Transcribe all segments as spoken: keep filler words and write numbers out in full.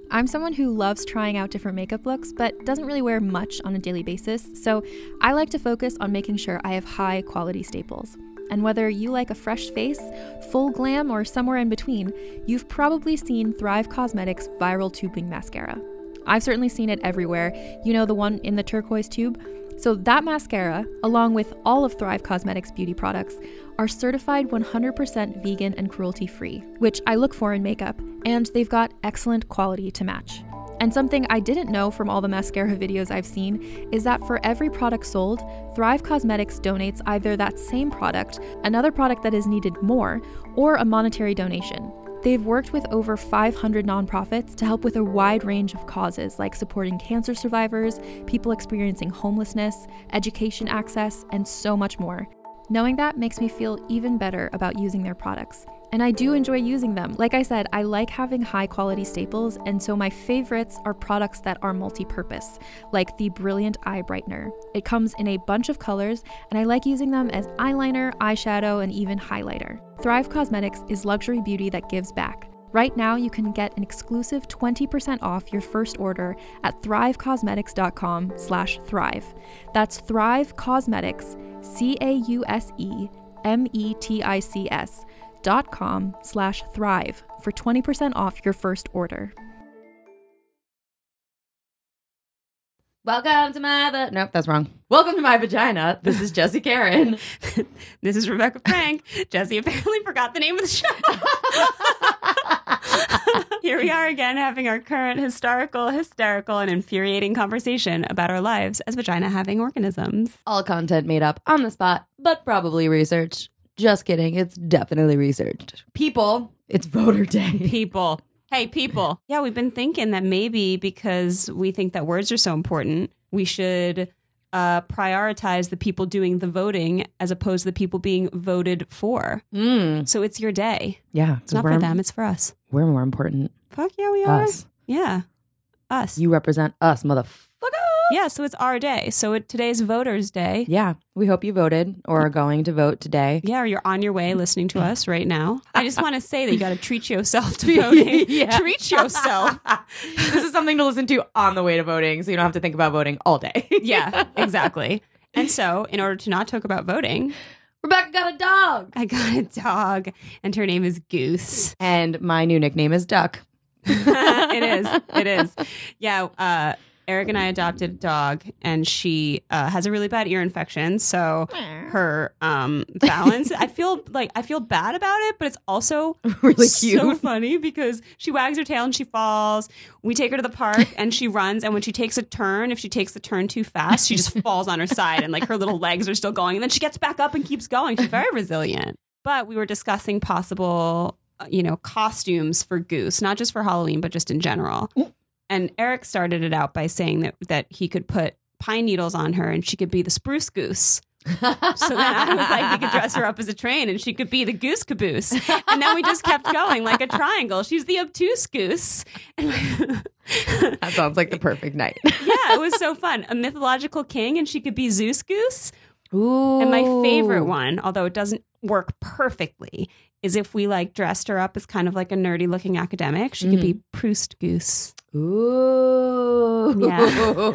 I'm someone who loves trying out different makeup looks, but doesn't really wear much on a daily basis, so I like to focus on making sure I have high quality staples. And whether you like a fresh face, full glam, or somewhere in between, you've probably seen Thrive Causemetics Viral Tubing Mascara. I've certainly seen it everywhere. You know, the one in the turquoise tube? So that mascara, along with all of Thrive Causemetics beauty products, are certified one hundred percent vegan and cruelty-free, which I look for in makeup, and they've got excellent quality to match. And something I didn't know from all the mascara videos I've seen is that for every product sold, Thrive Causemetics donates either that same product, another product that is needed more, or a monetary donation. They've worked with over five hundred nonprofits to help with a wide range of causes like supporting cancer survivors, people experiencing homelessness, education access, and so much more. Knowing that makes me feel even better about using their products. And I do enjoy using them. Like I said, I like having high quality staples, and so my favorites are products that are multi-purpose, like the Brilliant Eye Brightener. It comes in a bunch of colors, and I like using them as eyeliner, eyeshadow, and even highlighter. Thrive Causemetics is luxury beauty that gives back. Right now, you can get an exclusive twenty percent off your first order at thrivecausemetics.com slash thrive. That's Thrive Causemetics, C A U S E M E T I C S dot com slash thrive for twenty percent off your first order. Welcome to my... Va- nope, that's wrong. Welcome to my vagina. This is Jessie Karen. This is Rebecca Frank. Jessie apparently forgot the name of the show. Here we are again having our current historical, hysterical, and infuriating conversation about our lives as vagina-having organisms. All content made up on the spot, but probably researched. Just kidding. It's definitely researched. People, it's voter day. People. Hey, people. Yeah, we've been thinking that maybe because we think that words are so important, we should uh, prioritize the people doing the voting as opposed to the people being voted for. Mm. So it's your day. Yeah. It's not for them. It's for us. We're more important. Fuck yeah, we are. Us. Yeah. Us. You represent us, motherfucker. Yeah, so it's our day. So it, today's Voters' Day. Yeah, we hope you voted or are going to vote today. Yeah, or you're on your way listening to us right now. I just want to say that you got to treat yourself to voting. Yeah. Treat yourself. This is something to listen to on the way to voting, so you don't have to think about voting all day. Yeah, exactly. And so, in order to not talk about voting, Rebecca got a dog. I got a dog, and her name is Goose. And my new nickname is Duck. It is. It is. Yeah, uh, Eric and I adopted a dog, and she uh, has a really bad ear infection. So her um, balance, I feel like I feel bad about it, but it's also really cute, so funny because she wags her tail and she falls. We take her to the park and she runs, and when she takes a turn, if she takes the turn too fast, she just falls on her side, and like her little legs are still going, and then she gets back up and keeps going. She's very resilient. But we were discussing possible, you know, costumes for Goose, not just for Halloween, but just in general. And Eric started it out by saying that that he could put pine needles on her and she could be the spruce goose. So then I was like, we could dress her up as a train and she could be the goose caboose. And then we just kept going like a triangle. She's the obtuse goose. That sounds like the perfect night. Yeah, it was so fun. A mythological king and she could be Zeus goose. Ooh. And my favorite one, although it doesn't work perfectly, is if we like dressed her up as kind of like a nerdy looking academic, she mm-hmm. could be Proust goose. Ooh. Yeah.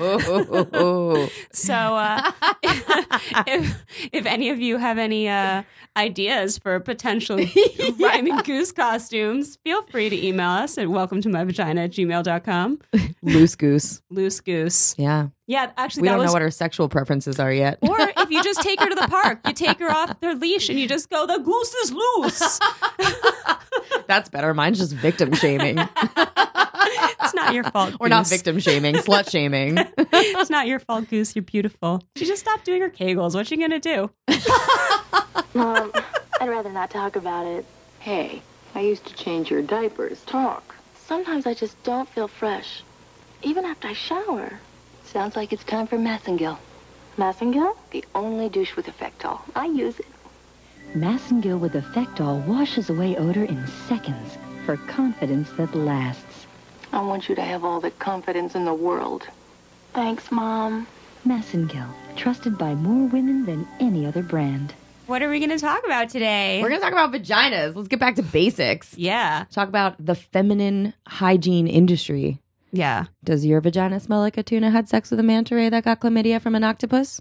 So uh, if, if any of you have any uh, ideas for potential yeah. rhyming goose costumes, feel free to email us at welcome to my vagina at gmail dot com. Loose goose. Loose goose. Yeah. Yeah, actually, we that don't was... know what her sexual preferences are yet. Or if you just take her to the park, you take her off their leash and you just go, the goose is loose. That's better. Mine's just victim shaming. It's not your fault, Goose. Or not victim shaming, slut shaming. It's not your fault, Goose. You're beautiful. She just stopped doing her Kegels. What's she going to do? Mom, I'd rather not talk about it. Hey, I used to change your diapers. Talk. Sometimes I just don't feel fresh, even after I shower. Sounds like it's time for Massengill. Massengill? The only douche with Effectol. I use it. Massengill with Effectol washes away odor in seconds for confidence that lasts. I want you to have all the confidence in the world. Thanks, Mom. Massengill, trusted by more women than any other brand. What are we going to talk about today? We're going to talk about vaginas. Let's get back to basics. Yeah. Talk about the feminine hygiene industry. Yeah. Does your vagina smell like a tuna had sex with a manta ray that got chlamydia from an octopus?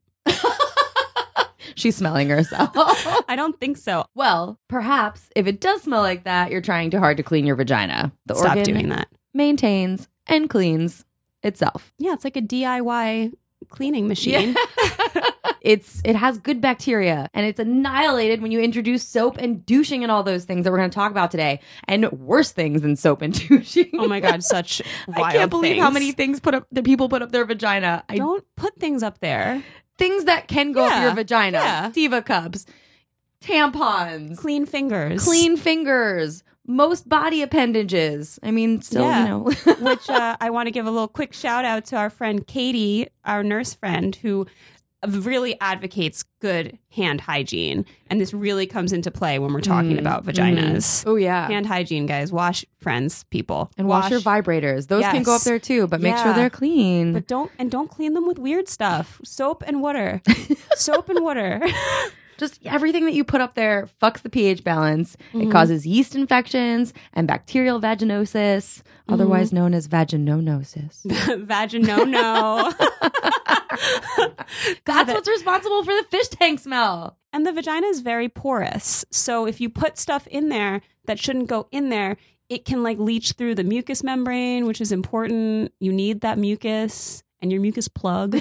She's smelling herself. I don't think so. Well, perhaps if it does smell like that, you're trying too hard to clean your vagina. The Stop organ doing that. maintains and cleans itself. Yeah, it's like a D I Y cleaning machine. It's it has good bacteria, and it's annihilated when you introduce soap and douching and all those things that we're going to talk about today, and worse things than soap and douching. Oh my God, such wild I can't believe things. how many things put up the people put up their vagina. I, Don't put things up there. things that can go up Yeah, your vagina. yeah. Diva cups, tampons, Clean fingers. clean fingers, most body appendages. I mean, still, Yeah. you know. Which uh, I want to give a little quick shout out to our friend Katie, our nurse friend, who really advocates good hand hygiene. And this really comes into play when we're talking Mm, about vaginas. Oh, yeah. Hand hygiene, guys. Wash, friends, people. and wash, your vibrators. Those can go up Yes. there too, but make sure Yeah. they're clean. But don't and don't clean them with weird stuff. Soap and water. Soap and water. Just everything that you put up there fucks the pH balance. Mm-hmm. It causes yeast infections and bacterial vaginosis, Mm-hmm. otherwise known as vaginonosis. Vagino no. That's what's responsible for the fish tank smell. And the vagina is very porous. So if you put stuff in there that shouldn't go in there, it can like leach through the mucous membrane, which is important. You need that mucus and your mucus plug.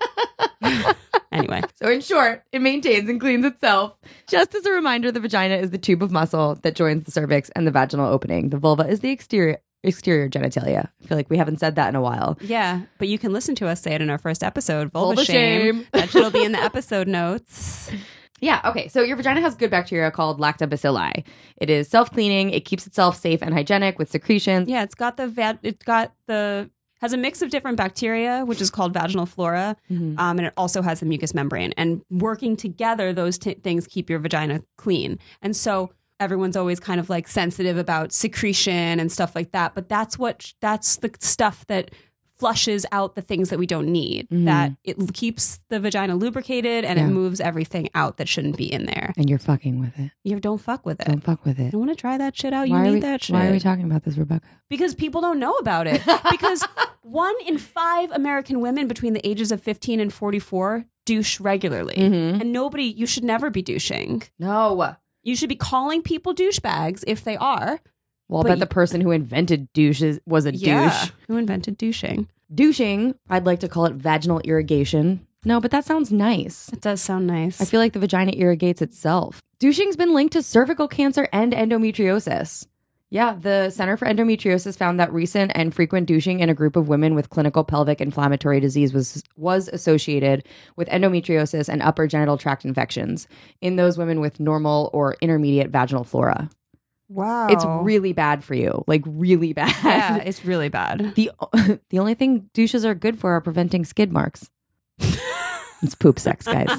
Anyway. So in short, it maintains and cleans itself. Just as a reminder, the vagina is the tube of muscle that joins the cervix and the vaginal opening. The vulva is the exterior exterior genitalia. I feel like we haven't said that in a while. Yeah, but you can listen to us say it in our first episode, Vulva, Vulva Shame. Shame. That shit'll be in the episode notes. Yeah, okay. So your vagina has good bacteria called lactobacilli. It is self-cleaning. It keeps itself safe and hygienic with secretions. Yeah, it's got the va- it's got the has a mix of different bacteria, which is called vaginal flora, Mhm. um, and it also has the mucous membrane. And working together, those t- things keep your vagina clean. And so everyone's always kind of like sensitive about secretion and stuff like that. But that's what that's the stuff that flushes out the things that we don't need. Mhm. That it keeps the vagina lubricated and Yeah. it moves everything out that shouldn't be in there. And you're fucking with it. You don't fuck with it. Don't fuck with it. You want to try that shit out? You Why need are we, that shit. Why are we talking about this, Rebecca? Because people don't know about it. Because one in five American women between the ages of fifteen and forty-four douche regularly. Mhm. And nobody, you should never be douching. No. You should be calling people douchebags if they are. Well, I But bet y- the person who invented douches was a douche. Who invented douching? Douching, I'd like to call it vaginal irrigation. No, but that sounds nice. It does sound nice. I feel like the vagina irrigates itself. Douching's been linked to cervical cancer and endometriosis. Yeah, the Center for Endometriosis found that recent and frequent douching in a group of women with clinical pelvic inflammatory disease was was associated with endometriosis and upper genital tract infections in those women with normal or intermediate vaginal flora. wow. It's really bad for you, like really bad. yeah, it's really bad. The the only thing douches are good for are preventing skid marks. It's poop sex, guys.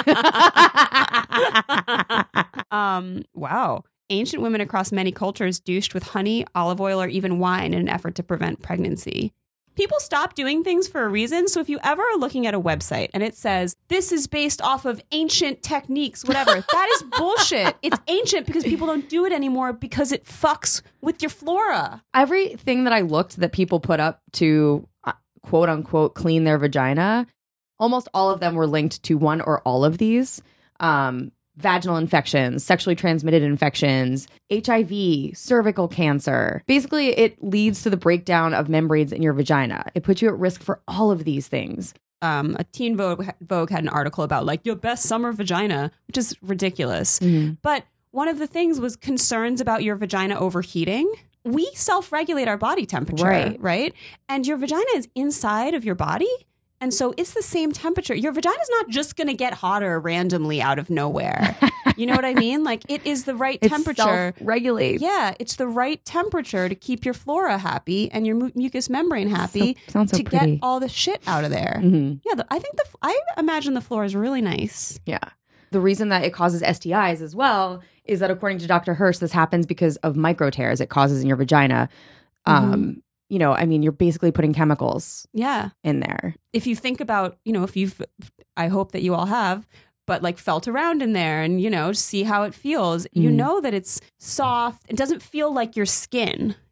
um, wow. Ancient women across many cultures douched with honey, olive oil, or even wine in an effort to prevent pregnancy. People stop doing things for a reason. So if you ever are looking at a website and it says, this is based off of ancient techniques, whatever, that is bullshit. It's ancient because people don't do it anymore because it fucks with your flora. Everything that I looked that people put up to uh, quote unquote clean their vagina, almost all of them were linked to one or all of these. Um, vaginal infections, sexually transmitted infections, H I V, cervical cancer. Basically, it leads to the breakdown of membranes in your vagina. It puts you at risk for all of these things. Um, a Teen Vogue, Vogue had an article about like your best summer vagina, which is ridiculous. But one of the things was concerns about your vagina overheating. We self-regulate our body temperature, Right. right? And your vagina is inside of your body. And so it's the same temperature. Your vagina is not just going to get hotter randomly out of nowhere. You know what I mean? Like it is the right It temperature. self-regulates. Yeah, it's the right temperature to keep your flora happy and your mu- mucous membrane happy So- sounds so to pretty. get all the shit out of there. Mhm. Yeah, the, I think the f- I imagine the floor is really nice. Yeah. The reason that it causes S T Is as well is that according to Doctor Hirsch, this happens because of micro tears it causes in your vagina. Um, you know, I mean, you're basically putting chemicals Yeah. in there. If you think about, you know, if you've, I hope that you all have, but like felt around in there and, you know, see how it feels, you Mhm. know that it's soft. It doesn't feel like your skin.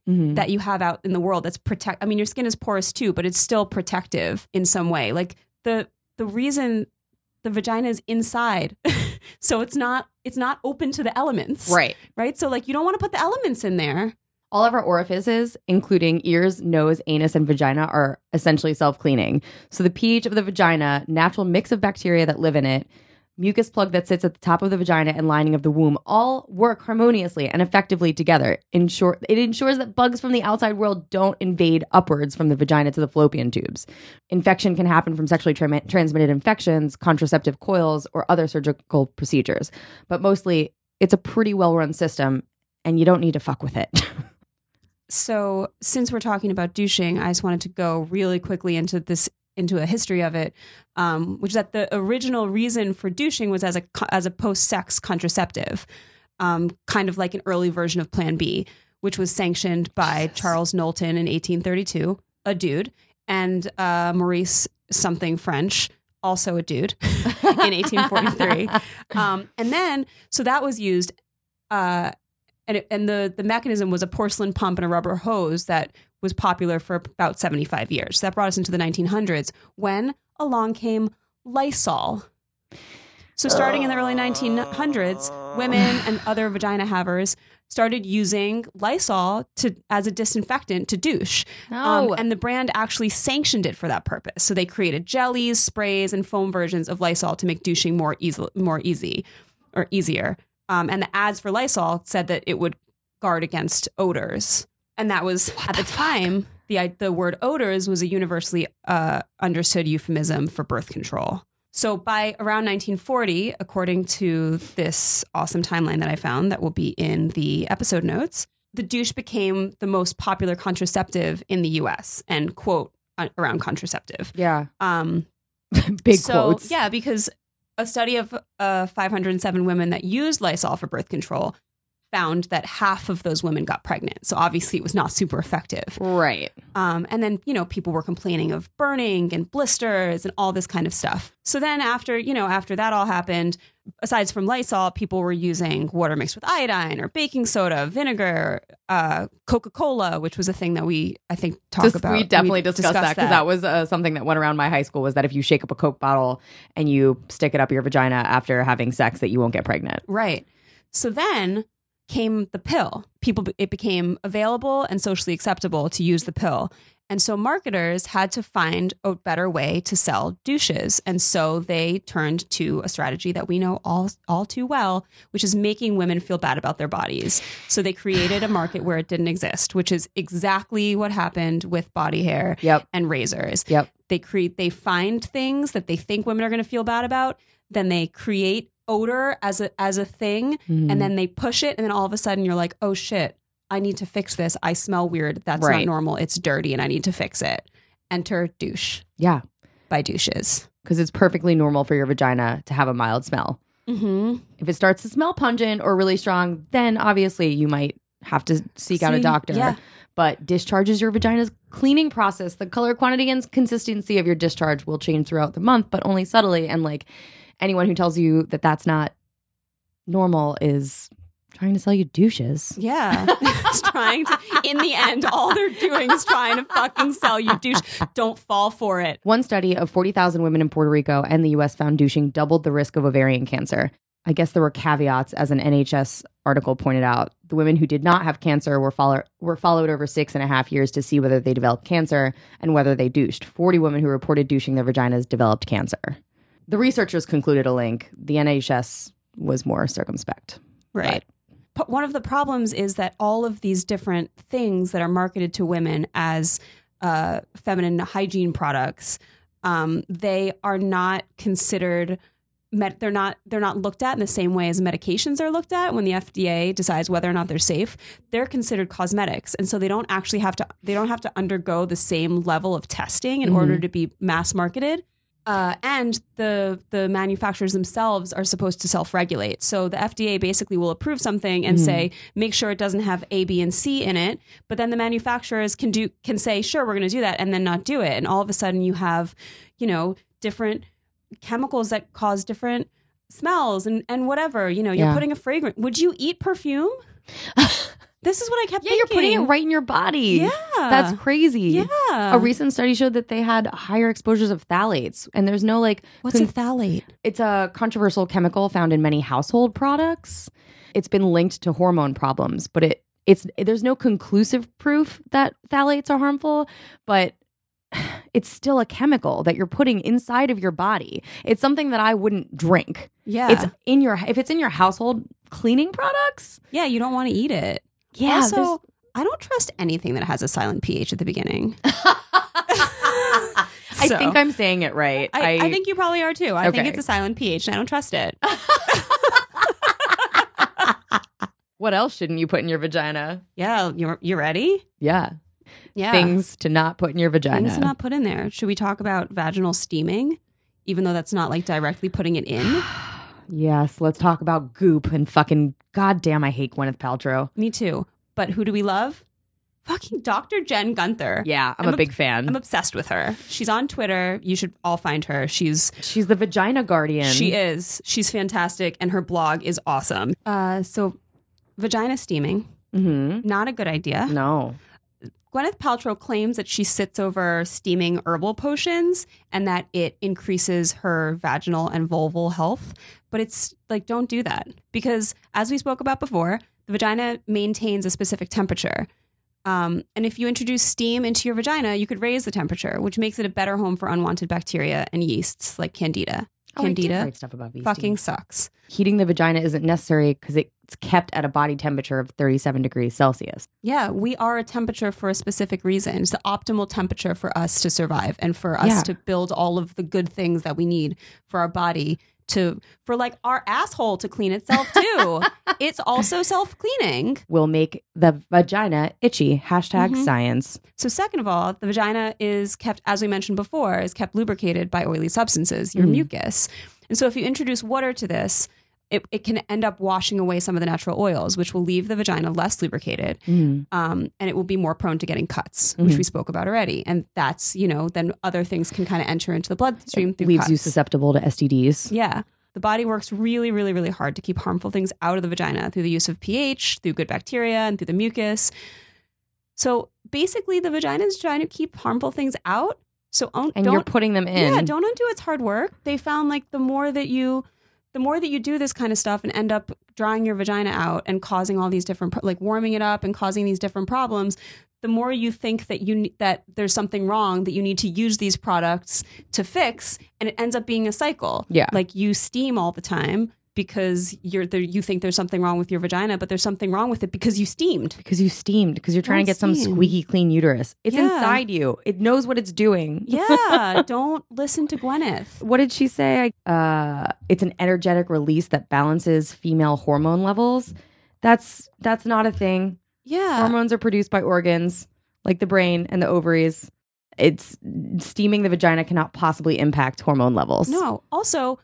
Mhm. that you have out in the world that's protect. I mean, your skin is porous too, but it's still protective in some way. Like the the reason the vagina is inside, so it's not it's not open to the elements, Right. Right. So like you don't want to put the elements in there. All of our orifices, including ears, nose, anus, and vagina, are essentially self-cleaning. So the pH of the vagina, natural mix of bacteria that live in it, mucus plug that sits at the top of the vagina and lining of the womb all work harmoniously and effectively together. In short, it ensures that bugs from the outside world don't invade upwards from the vagina to the fallopian tubes. Infection can happen from sexually tra- transmitted infections, contraceptive coils, or other surgical procedures. But mostly, it's a pretty well-run system, and you don't need to fuck with it. So since we're talking about douching, I just wanted to go really quickly into this into a history of it, um, which is that the original reason for douching was as a as a post-sex contraceptive, um, kind of like an early version of Plan B, which was sanctioned by Charles Knowlton in eighteen thirty-two, a dude, and uh, Maurice something French, also a dude, in eighteen forty-three. Um, and then, so that was used, uh, and it, and the the mechanism was a porcelain pump and a rubber hose that was popular for about seventy-five years. That brought us into the nineteen hundreds when along came Lysol. So starting in the early nineteen hundreds, women and other vagina havers started using Lysol to as a disinfectant to douche. No. Um, and the brand actually sanctioned it for that purpose. So they created jellies, sprays, and foam versions of Lysol to make douching more easy, more easy or easier. Um, and the ads for Lysol said that it would guard against odors. And that was, what at the, the time, the the word odors was a universally uh, understood euphemism for birth control. So by around nineteen forty, according to this awesome timeline that I found that will be in the episode notes, the douche became the most popular contraceptive in the U S and quote uh, around contraceptive. Yeah. Um, Big so, quotes. Yeah, because a study of uh, five hundred seven women that used Lysol for birth control found that half of those women got pregnant. So obviously it was not super effective. Right. Um, and then, you know, people were complaining of burning and blisters and all this kind of stuff. So then after, you know, after that all happened, aside from Lysol, people were using water mixed with iodine or baking soda, vinegar, uh, Coca-Cola, which was a thing that we, I think, talk Just- about. We definitely We discussed, that because that was uh, something that went around my high school was that if you shake up a Coke bottle and you stick it up your vagina after having sex, that you won't get pregnant. Right. So then came the pill. People, it became available and socially acceptable to use the pill. And so marketers had to find a better way to sell douches. And so they turned to a strategy that we know all, all too well, which is making women feel bad about their bodies. So they created a market where it didn't exist, which is exactly what happened with body hair Yep. and razors. Yep. They create, they find things that they think women are going to feel bad about. Then they create odor as a as a thing, Mhm. and then they push it, and then all of a sudden you're like, oh shit, I need to fix this. I smell weird. That's Right. not normal. It's dirty, and I need to fix it. Enter douche Yeah. by douches. Because it's perfectly normal for your vagina to have a mild smell. Mm-hmm. If it starts to smell pungent or really strong, then obviously you might have to seek out a See, doctor. yeah. But discharge is your vagina's cleaning process. The color, quantity, and consistency of your discharge will change throughout the month, but only subtly. And like anyone who tells you that that's not normal is trying to sell you douches. Yeah. It's trying to, in the end, all they're doing is trying to fucking sell you douche. Don't fall for it. One study of forty thousand women in Puerto Rico and the U S found douching doubled the risk of ovarian cancer. I guess there were caveats, as an N H S article pointed out. The women who did not have cancer were, follow- were followed over six and a half years to see whether they developed cancer and whether they douched. forty women who reported douching their vaginas developed cancer. The researchers concluded a link. The N H S was more circumspect. Right. But one of the problems is that all of these different things that are marketed to women as uh, feminine hygiene products, um, they are not considered. Med- they're not. They're not looked at in the same way as medications are looked at when the F D A decides whether or not they're safe. They're considered cosmetics, and so they don't actually have to. They don't have to undergo the same level of testing in Mhm. order to be mass marketed. Uh, and the the manufacturers themselves are supposed to self-regulate. So the F D A basically will approve something and Mhm. say, make sure it doesn't have A, B, and C in it. But then the manufacturers can do can say, sure, we're going to do that, and then not do it. And all of a sudden you have, you know, different chemicals that cause different smells and, and whatever. You know, you're Yeah. putting a fragrance. Would you eat perfume? This is what I kept Yeah, thinking. you're putting it right in your body. Yeah. That's crazy. Yeah. A recent study showed that they had higher exposures of phthalates, and there's no like. What's con- a phthalate? It's a controversial chemical found in many household products. It's been linked to hormone problems, but it it's there's no conclusive proof that phthalates are harmful, but it's still a chemical that you're putting inside of your body. It's something that I wouldn't drink. Yeah. It's in your if it's in your household cleaning products. Yeah, you don't want to eat it. Yeah, there's- Also, I don't trust anything that has a silent pH at the beginning. I So, think I'm saying it right. I, I think you probably are too. I think Okay. it's a silent pH and I don't trust it. What else shouldn't you put in your vagina? Yeah, you're you ready? Yeah. Yeah. Things to not put in your vagina. Things to not put in there. Should we talk about vaginal steaming? Even though that's not like directly putting it in. Yes, let's talk about goop and fucking goddamn I hate Gwyneth Paltrow. Me too. But who do we love? Fucking Doctor Jen Gunther. Yeah, I'm, I'm a big fan. I'm obsessed with her. She's on Twitter. You should all find her. She's She's the vagina guardian. She is. She's fantastic, and her blog is awesome. Uh, so, vagina steaming, Mm-hmm. not a good idea. No. Gwyneth Paltrow claims that she sits over steaming herbal potions and that it increases her vaginal and vulval health. But it's like, don't do that. Because as we spoke about before, the vagina maintains a specific temperature. Um, and if you introduce steam into your vagina, you could raise the temperature, which makes it a better home for unwanted bacteria and yeasts like Candida. Oh, I did Candida write stuff about these fucking things. sucks. Heating the vagina isn't necessary because it's kept at a body temperature of thirty-seven degrees Celsius. Yeah, we are a temperature for a specific reason. It's the optimal temperature for us to survive and for us Yeah. to build all of the good things that we need for our body to, for like our asshole to clean itself too. It's also self-cleaning. Will make the vagina itchy. Hashtag Mhm. science. So second of all, the vagina is kept, as we mentioned before, is kept lubricated by oily substances, your Mhm. mucus. And so if you introduce water to this, it, it can end up washing away some of the natural oils, which will leave the vagina less lubricated. Mm. Um, and it will be more prone to getting cuts, which Mhm. we spoke about already. And that's, you know, then other things can kind of enter into the bloodstream It through leaves cuts. you susceptible to S T Ds. Yeah. The body works really, really, really hard to keep harmful things out of the vagina through the use of pH, through good bacteria, and through the mucus. So basically, the vagina is trying to keep harmful things out. So un- And don't, you're putting them in. yeah, don't undo its hard work. They found like the more that you, the more that you do this kind of stuff and end up drying your vagina out and causing all these different, pro- like warming it up and causing these different problems, the more you think that you ne- that there's something wrong, that you need to use these products to fix, and it ends up being a cycle. Yeah. Like you steam all the time because you're there, you think there's something wrong with your vagina, but there's something wrong with it because you steamed. Because you steamed, because you're trying Don't to get some steam. squeaky clean uterus. It's Yeah. inside you. It knows what it's doing. Yeah, don't listen to Gwyneth. What did she say? Uh, it's an energetic release that balances female hormone levels. That's that's not a thing. Yeah. Hormones are produced by organs like the brain and the ovaries. It's steaming the vagina cannot possibly impact hormone levels. No. Also,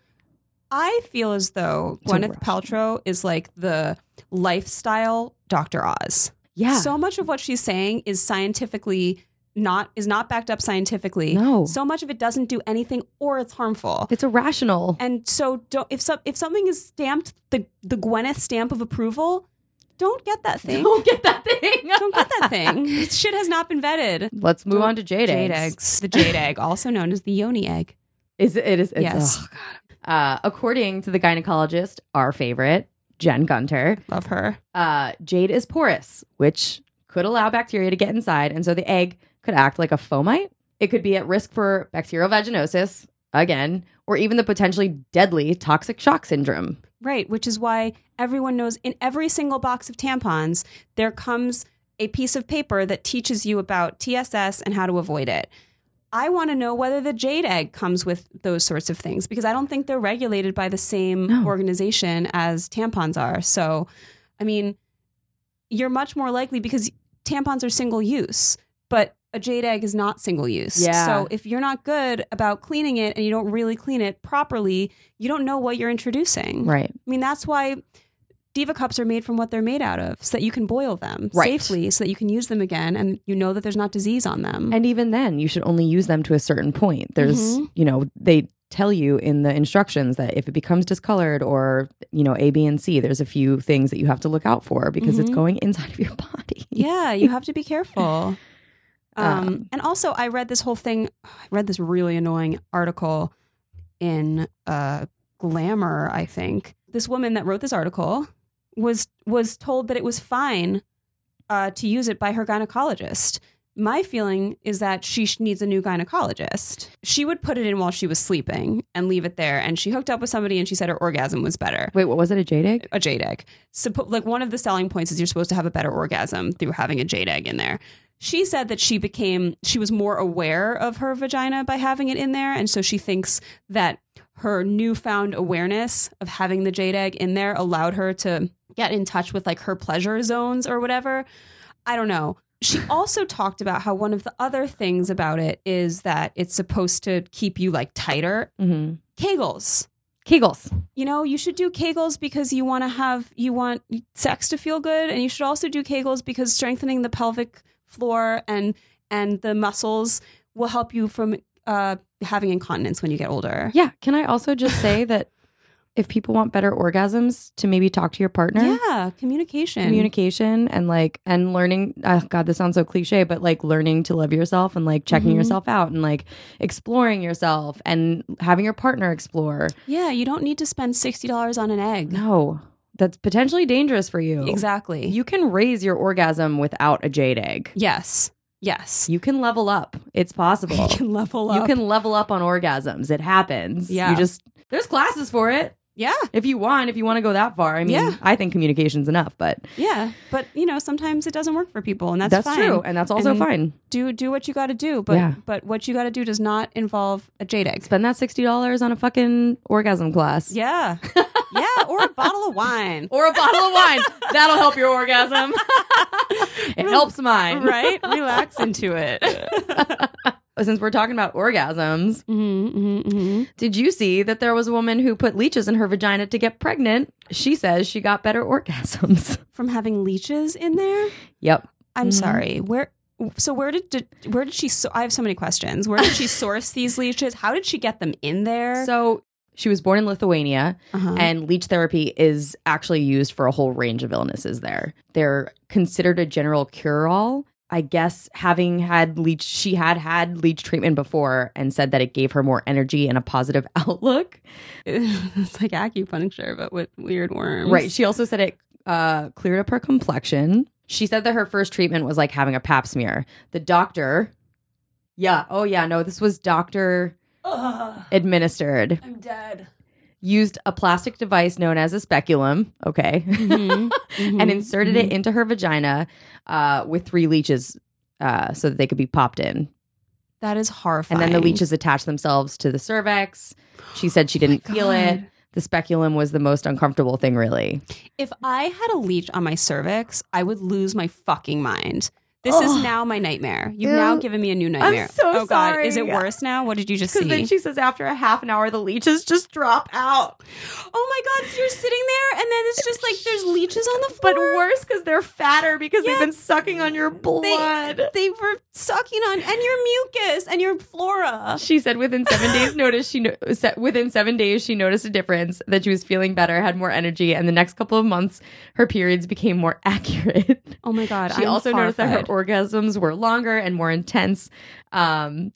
I feel as though It's Gwyneth irrational. Paltrow is like the lifestyle Doctor Oz. Yeah. So much of what she's saying is scientifically not is not backed up scientifically. No. So much of it doesn't do anything or it's harmful. It's irrational. And so don't if some if something is stamped the the Gwyneth stamp of approval, don't get that thing. Don't get that thing. Don't get that thing. This shit has not been vetted. Let's move Don't- on to jade, Jade eggs. eggs. The jade egg, also known as the yoni egg. Is it? It is. It's, Yes. oh, God. Uh, according to the gynecologist, our favorite, Jen Gunter, Love her. uh, jade is porous, which could allow bacteria to get inside, and so the egg could act like a fomite. It could be at risk for bacterial vaginosis, again, or even the potentially deadly toxic shock syndrome. Right, which is why everyone knows in every single box of tampons, there comes a piece of paper that teaches you about T S S and how to avoid it. I want to know whether the jade egg comes with those sorts of things because I don't think they're regulated by the same No. organization as tampons are. So, I mean, you're much more likely because tampons are single use, but a jade egg is not single use. Yeah. So if you're not good about cleaning it and you don't really clean it properly, you don't know what you're introducing. Right. I mean, that's why Diva cups are made from what they're made out of so that you can boil them Right. safely so that you can use them again and you know that there's not disease on them. And even then, you should only use them to a certain point. There's, Mhm. you know, they tell you in the instructions that if it becomes discolored or, you know, A, B, and C, there's a few things that you have to look out for because Mm-hmm. it's going inside of your body. Yeah, you have to be careful. Um, Um, and also, I read this whole thing. I read this really annoying article in uh, Glamour, I think. This woman that wrote this article was was told that it was fine uh, to use it by her gynecologist. My feeling is that she sh- needs a new gynecologist. She would put it in while she was sleeping and leave it there. And she hooked up with somebody and she said her orgasm was better. Wait, what was it? A jade egg? A jade egg. So, like, one of the selling points is you're supposed to have a better orgasm through having a jade egg in there. She said that she became, she was more aware of her vagina by having it in there. And so she thinks that her newfound awareness of having the jade egg in there allowed her to get in touch with like her pleasure zones or whatever. I don't know. She also talked about how one of the other things about it is that it's supposed to keep you like tighter. Mm-hmm. Kegels. Kegels. You know, you should do Kegels because you want to have, you want sex to feel good. And you should also do Kegels because strengthening the pelvic floor and and the muscles will help you from uh, having incontinence when you get older. Yeah. Can I also just say that if people want better orgasms, to maybe talk to your partner? Yeah, communication. Communication and like, and learning. Oh God, this sounds so cliche, but like learning to love yourself and like checking Mhm. yourself out and like exploring yourself and having your partner explore. Yeah, you don't need to spend sixty dollars on an egg. No, that's potentially dangerous for you. Exactly. You can raise your orgasm without a jade egg. Yes. Yes. You can level up. It's possible. You can level up. You can level up on orgasms. It happens. Yeah. You just, there's classes for it. Yeah. If you want, if you want to go that far. I mean, Yeah. I think communication's enough, but Yeah. But, you know, sometimes it doesn't work for people, and that's, that's fine. true. And that's also And fine. Do do what you got to do, but Yeah. but what you got to do does not involve a jade egg. Spend that sixty dollars on a fucking orgasm class. Yeah. Yeah, or a bottle of wine. Or a bottle of wine. That'll help your orgasm. It helps mine. Right? Relax into it. Since we're talking about orgasms, mm-hmm, mm-hmm, mm-hmm. did you see that there was a woman who put leeches in her vagina to get pregnant? She says she got better orgasms. From having leeches in there? Yep. I'm Mhm. sorry. Where so where did, did where did she so- I have so many questions. Where did she source these leeches? How did she get them in there? So she was born in Lithuania, uh-huh. and leech therapy is actually used for a whole range of illnesses there. They're considered a general cure-all. I guess having had leech, she had had leech treatment before and said that it gave her more energy and a positive outlook. It's like acupuncture, but with weird worms. Right. She also said it uh, cleared up her complexion. She said that her first treatment was like having a pap smear. The doctor, yeah, oh yeah, no, this was doctor Ugh, administered. I'm dead. Used a plastic device known as a speculum, okay, Mm-hmm, mm-hmm, and inserted mm-hmm. it into her vagina uh, with three leeches uh, so that they could be popped in. That is horrifying. And then the leeches attached themselves to the cervix. She said she didn't Oh my feel God. it. The speculum was the most uncomfortable thing, really. If I had a leech on my cervix, I would lose my fucking mind. This Ugh. is now my nightmare. You've Ew. now given me a new nightmare. so oh God, sorry. is it worse now? What did you just see? Because then she says after a half an hour, the leeches just drop out. Oh my God, so you're sitting there and then it's just like there's leeches on the floor. But worse because they're fatter because Yeah. they've been sucking on your blood. They, they were sucking on, and your mucus and your flora. She said within seven days notice she no- se- within seven days she noticed a difference, that she was feeling better, had more energy, and the next couple of months her periods became more accurate. Oh my God. She I'm also noticed that her horrified. orgasms were longer and more intense. Um,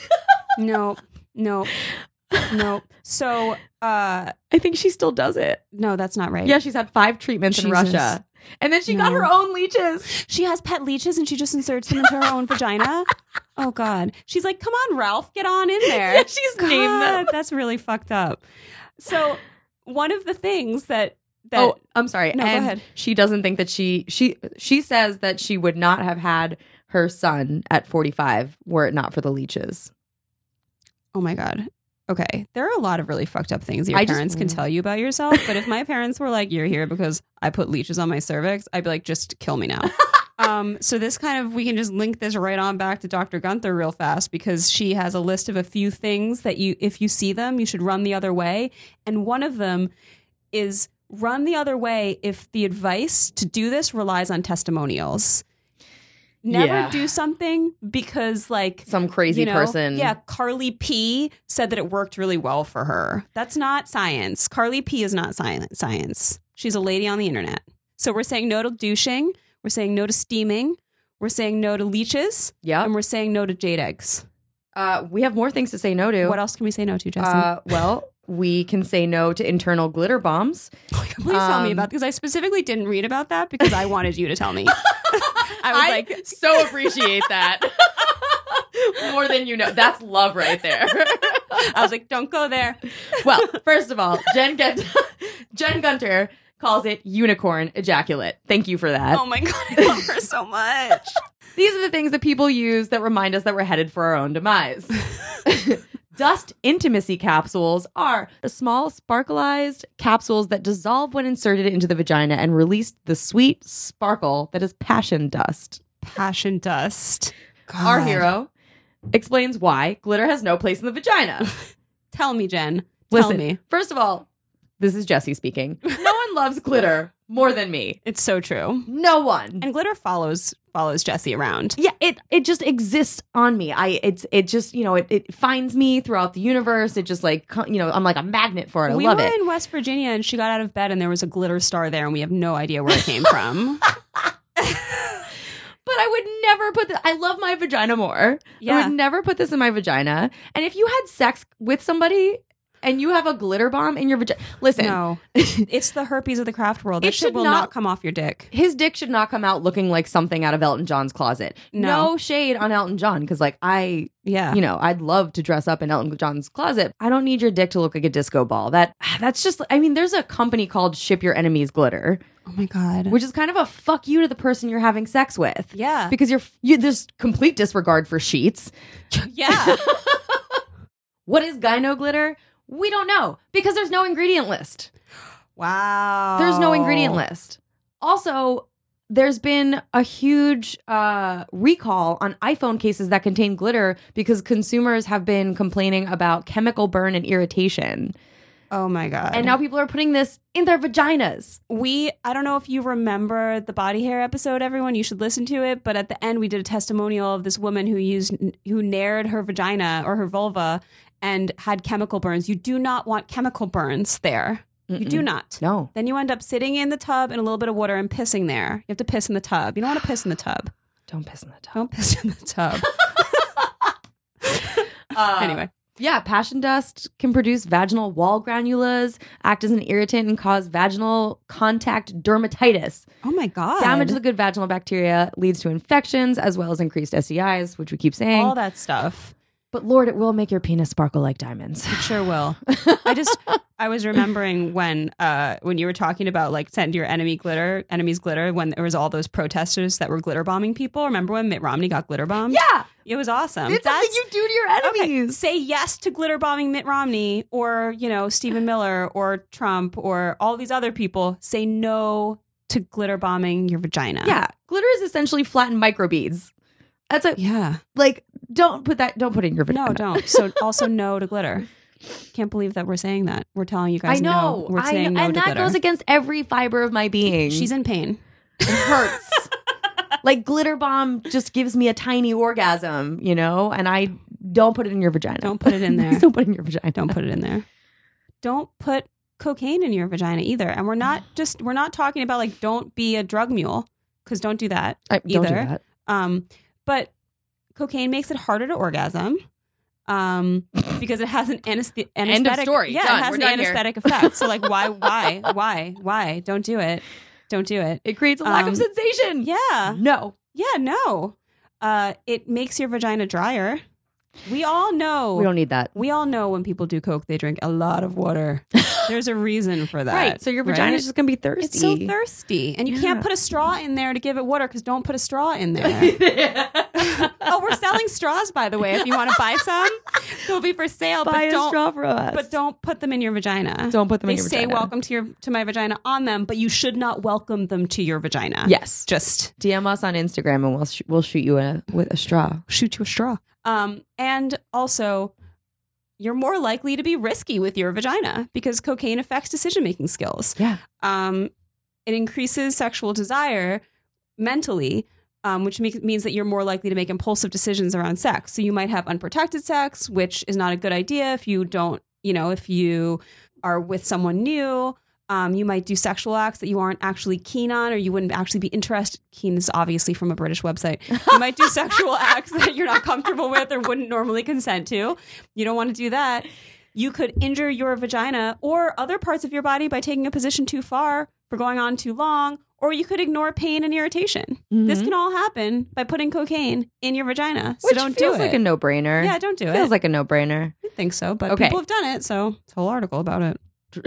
No, no, no. So, uh, I think she still does it. no, that's not right. Yeah, she's had five treatments in Jesus. Russia. And then she got No. her own leeches. She has pet leeches and she just inserts them into her own vagina. Oh God. She's like, come on, Ralph, get on in there. Yeah, she's named them. God, that's really fucked up. So one of the things that that Oh, I'm sorry. No, go and ahead. she doesn't think that she she she says that she would not have had her son at forty-five were it not for the leeches. oh my God. Okay. There are a lot of really fucked up things that your I just- parents can tell you about yourself. But if my parents were like, you're here because I put leeches on my cervix, I'd be like, just kill me now. Um, so this kind of, we can just link this right on back to Doctor Gunther real fast, because she has a list of a few things that you, if you see them, you should run the other way. And one of them is run the other way if the advice to do this relies on testimonials. Never Yeah. do something because, like, Some crazy you know, person. Yeah, Carly P said that it worked really well for her. That's not science. Carly P is not science. Science. She's a lady on the internet. So we're saying no to douching. We're saying no to steaming. We're saying no to leeches. Yep. And we're saying no to jade eggs. Uh, we have more things to say no to. What else can we say no to, Justin? Uh, well, we can say no to internal glitter bombs. Please tell me um, about because I specifically didn't read about that because I wanted you to tell me. I was I like, so appreciate that. More than you know. That's love right there. I was like, don't go there. Well, first of all, Jen, Gun- Jen Gunter calls it unicorn ejaculate. Thank you for that. Oh my God, I love her so much. These are the things that people use that remind us that we're headed for our own demise. Dust intimacy capsules are small sparkleized capsules that dissolve when inserted into the vagina and release the sweet sparkle that is passion dust. Passion dust. God. Our hero explains why glitter has no place in the vagina. Tell me, Jen. Listen, Tell me. first of all, this is Jessie speaking. No one loves glitter more than me. It's so true. No one. And glitter follows follows Jessie around. Yeah, it it just exists on me. I it's it just, you know, it, it finds me throughout the universe. It just like, you know, I'm like a magnet for it. I we love were it. in West Virginia and she got out of bed and there was a glitter star there and we have no idea where it came from. But I would never put this. I love my vagina more. I Yeah. would never put this in my vagina. And if you had sex with somebody and you have a glitter bomb in your vagina, listen, No. It's the herpes of the craft world. That It shit should will not- not come off your dick. his dick should not come out looking like something out of Elton John's closet. No. No shade on Elton John, because like I, Yeah. you know, I'd love to dress up in Elton John's closet. I don't need your dick to look like a disco ball. That that's just. I mean, there's a company called Ship Your Enemies Glitter, Oh my God. which is kind of a fuck you to the person you're having sex with. Yeah. Because you're you, there's complete disregard for sheets. Yeah. What is gyno glitter? We don't know because there's no ingredient list. Wow. There's no ingredient list. Also, there's been a huge uh, recall on iPhone cases that contain glitter because consumers have been complaining about chemical burn and irritation. Oh my God. And now people are putting this in their vaginas. we, I don't know if you remember the body hair episode, everyone, you should listen to it. But at the end, we did a testimonial of this woman who used, who nared her vagina or her vulva and had chemical burns. You do not want chemical burns there. You do not. No. Then you end up sitting in the tub in a little bit of water and pissing there. You have to piss in the tub. You don't want to piss in the tub. Don't piss in the tub. Don't piss in the tub. Uh, Anyway. Yeah, passion dust can produce vaginal wall granulas, act as an irritant, and cause vaginal contact dermatitis. Oh my God. Damage to the good vaginal bacteria leads to infections as well as increased S T Is, which we keep saying. All that stuff. But Lord, it will make your penis sparkle like diamonds. It sure will. I just, I was remembering when, uh, when you were talking about like send your enemy glitter, enemies glitter, when there was all those protesters that were glitter bombing people. Remember when Mitt Romney got glitter bombed? Yeah, It was awesome. it's something you do to your Okay, enemies. say yes to glitter bombing Mitt Romney or, you know, Stephen Miller or Trump or all these other people. Say no to glitter bombing your vagina. Yeah, glitter is essentially flattened microbeads. That's a Yeah. like. Don't put that. Don't put it in your vagina. No, don't. So also no to glitter. Can't believe that we're saying that. We're telling you guys I know. no. We're I saying know, no and to that glitter. goes against every fiber of my being. She's in pain. It hurts. Like glitter bomb just gives me a tiny orgasm, you know, and I don't put it in your vagina. Don't put it in there. Please don't put it in your vagina. Don't put it in there. Don't put cocaine in your vagina either. And we're not just we're not talking about like don't be a drug mule because don't do that I, either. don't do that. Um, but cocaine makes it harder to orgasm. Um, because it has an anesthe- anesthetic. End of story. Yeah, Done. it has We're an done here. anesthetic effect. So like, why, why, why, why? Don't do it. Don't do it. It creates a lack Um, of sensation. Yeah, No. yeah, no. Uh, it makes your vagina drier. We all know. We don't need that. We all know when people do coke, they drink a lot of water. There's a reason for that. Right. So your vagina right? is just going to be thirsty. It's so thirsty. And you Yeah. can't put a straw in there to give it water because don't put a straw in there. Oh, we're selling straws, by the way. If you want to buy some, they'll be for sale. Buy but a don't, straw for us. But don't put them in your vagina. Don't put them they in your say vagina. welcome to your to my vagina on them, but you should not welcome them to your vagina. Yes. Just D M us on Instagram and we'll sh- we'll shoot you a with a straw. shoot you a straw. Um, and also, you're more likely to be risky with your vagina because cocaine affects decision making skills. Yeah. Um, it increases sexual desire mentally, um, which make, means that you're more likely to make impulsive decisions around sex. So you might have unprotected sex, which is not a good idea if you don't, you know, if you are with someone new. Um, you might do sexual acts that you aren't actually keen on, or you wouldn't actually be interested. Keen is obviously from a British website. You might do sexual acts that you're not comfortable with or wouldn't normally consent to. You don't want to do that. You could injure your vagina or other parts of your body by taking a position too far, for going on too long, or you could ignore pain and irritation. Mm-hmm. This can all happen by putting cocaine in your vagina. So Which don't feels do it. like a no-brainer. Yeah, don't do it. Feels like a no-brainer. I think so, but Okay. people have done it, so it's a whole article about it.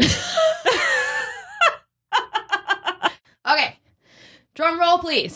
Okay. Drum roll, please.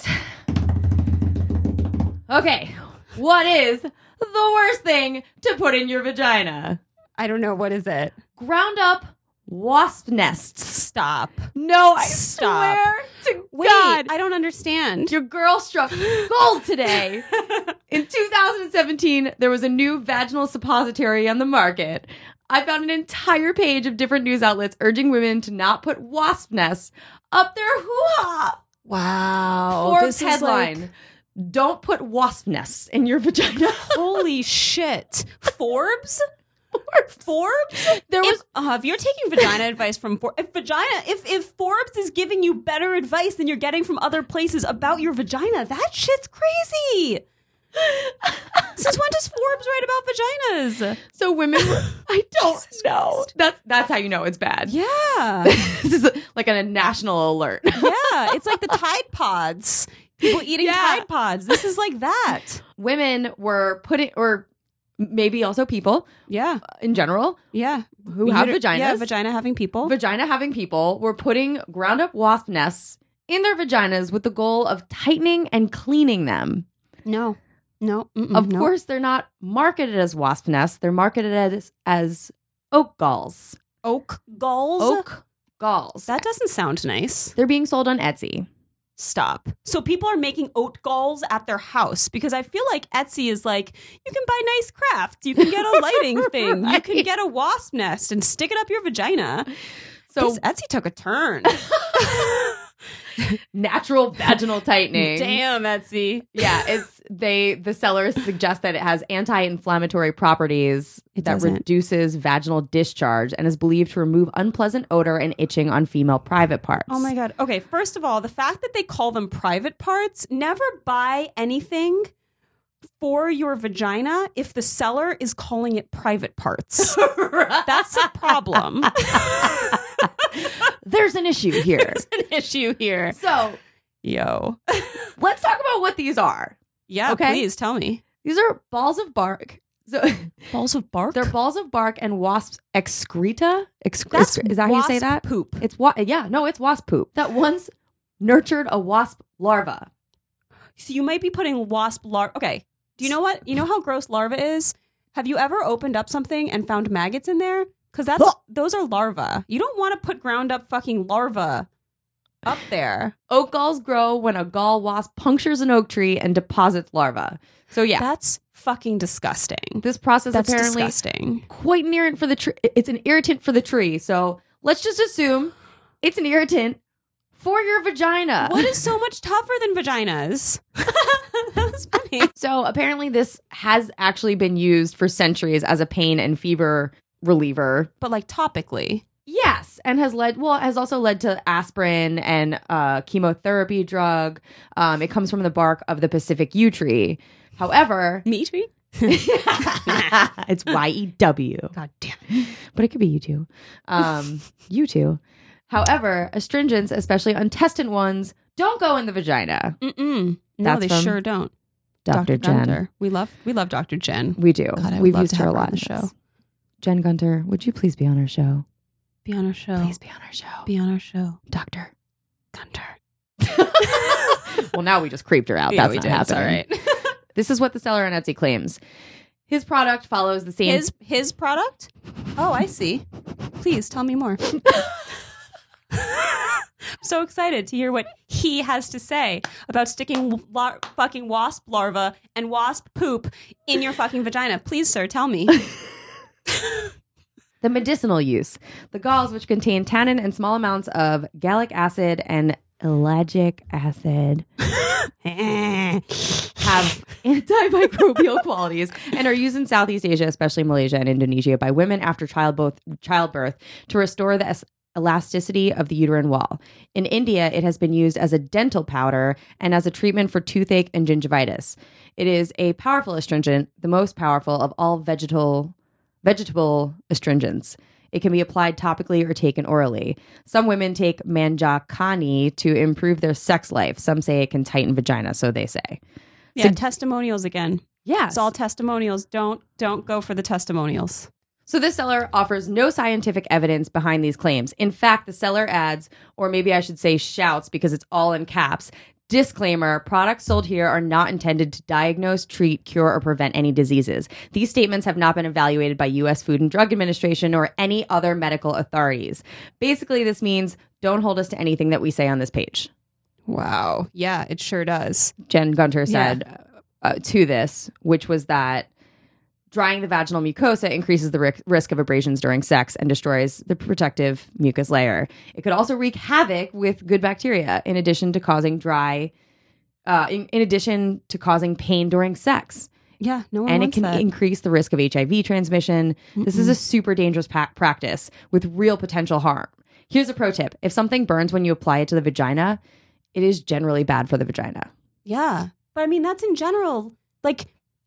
Okay. What is the worst thing to put in your vagina? I don't know. What is it? Ground up wasp nests. Stop. No, I Stop. swear to Wait, God. I don't understand. Your girl struck gold today. In two thousand seventeen, there was a new vaginal suppository on the market. I found an entire page of different news outlets urging women to not put wasp nests up their hoo-ha. Wow. Forbes This is headline. like- Don't put wasp nests in your vagina. Holy shit. Forbes? Forbes. Forbes? There was If, uh, if you're taking vagina advice from Forbes, if vagina, if, if Forbes is giving you better advice than you're getting from other places about your vagina, that shit's crazy. Since when does Forbes write about vaginas? so women were, I don't Jesus know. Christ. That's that's how you know it's bad. Yeah. This is like a national alert. Yeah. It's like the Tide Pods. People eating Yeah. Tide Pods. This is like that. Women were putting, or maybe also people Yeah. in general, Yeah. who have Uter- vaginas. Yeah, vagina having people. Vagina having people were putting ground up wasp nests in their vaginas with the goal of tightening and cleaning them. no. No. Mm-mm, Of no. course, they're not marketed as wasp nests. They're marketed as, as oak galls. Oak galls. Oak galls. That doesn't sound nice. They're being sold on Etsy. Stop. So people are making oat galls at their house because I feel like Etsy is like, you can buy nice crafts. You can get a lighting thing. You can Right. get a wasp nest and stick it up your vagina. So This Etsy took a turn. natural vaginal tightening. Damn, Etsy. Yeah, it's they the sellers suggest that it has anti-inflammatory properties It that doesn't. reduces vaginal discharge and is believed to remove unpleasant odor and itching on female private parts. Oh my God. Okay, first of all, the fact that they call them private parts, never buy anything for your vagina if the seller is calling it private parts. That's a problem. There's an issue here. There's an issue here. So Yo. let's talk about what these are. Yeah, Okay. please tell me. These are balls of bark. So Balls of bark? they're balls of bark and wasp excreta. Excre- That's is that how you say wasp that? poop. It's wa- yeah, no, it's wasp poop. That once nurtured a wasp larva. So you might be putting wasp larva. Okay. Do you know what? You know how gross larva is? Have you ever opened up something and found maggots in there? Because that's those are larvae. You don't want to put ground up fucking larva up there. Oak galls grow when a gall wasp punctures an oak tree and deposits larvae. So yeah, That's fucking disgusting. this process That's apparently disgusting. quite an irritant for the tree. It's an irritant for the tree. So let's just assume it's an irritant for your vagina. What is so much tougher than vaginas? That's funny. So apparently this has actually been used for centuries as a pain and fever reliever. But like topically. Yes, and has led well has also led to aspirin and uh, chemotherapy drug. Um, it comes from the bark of the Pacific yew tree. However, Me tree? it's Y E W, God damn it. but it could be you too. Um, you too. However, astringents, especially untested ones, don't go in the vagina. Mm-mm. No, That's they from sure don't. Doctor Jen. Gunter. We love we love Doctor Jen. We do. God, I would We've love used to her a have her lot on the in show. this. Jen Gunter, would you please be on our show? Be on our show. Please be on our show. Be on our show. Doctor. Gunter. Well, now we just creeped her out. Yeah, That's we not did. It's happening. all right. This is what the seller on Etsy claims. His product follows the same. His his product? Oh, I see. Please tell me more. I'm so excited to hear what he has to say about sticking lar- fucking wasp larva and wasp poop in your fucking vagina. Please, sir, tell me. The medicinal use. The galls, which contain tannin and small amounts of gallic acid and ellagic acid have antimicrobial qualities and are used in Southeast Asia, especially Malaysia and Indonesia, by women after childbirth, childbirth to restore the elasticity of the uterine wall. In India, it has been used as a dental powder and as a treatment for toothache and gingivitis. It is a powerful astringent, the most powerful of all vegetal vegetable astringents. It can be applied topically or taken orally. Some women take manjakani to improve their sex life. Some say it can tighten vagina, so they say. Yeah, So- testimonials again. Yes. It's all testimonials. Don't don't go for the testimonials. So this seller offers no scientific evidence behind these claims. In fact, the seller adds, or maybe I should say shouts because it's all in caps, disclaimer, products sold here are not intended to diagnose, treat, cure, or prevent any diseases. These statements have not been evaluated by U S Food and Drug Administration or any other medical authorities. Basically, this means don't hold us to anything that we say on this page. Wow. Yeah, it sure does. Jen Gunter said uh, to this, which was that drying the vaginal mucosa increases the risk, risk of abrasions during sex and destroys the protective mucus layer. It could also wreak havoc with good bacteria, in addition to causing dry, uh, in, in addition to causing pain during sex. Yeah, no one And it wants can that. increase the risk of H I V transmission. Mm-mm. This is a super dangerous pa- practice with real potential harm. Here's a pro tip. If something burns when you apply it to the vagina, it is generally bad for the vagina. Yeah. But I mean, that's in general. Like,